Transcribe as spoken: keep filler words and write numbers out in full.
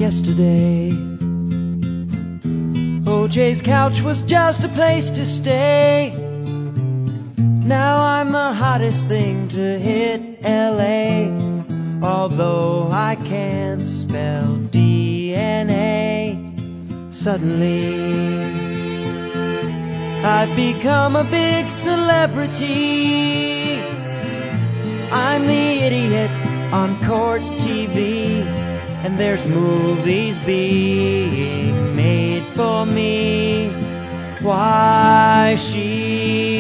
yesterday. O J's couch was just a place to stay. Now I'm the hottest thing to hit L A. Although I can't spell D N A, suddenly I've become a big celebrity. I'm the idiot on court T V, and there's movies being made for me. Why she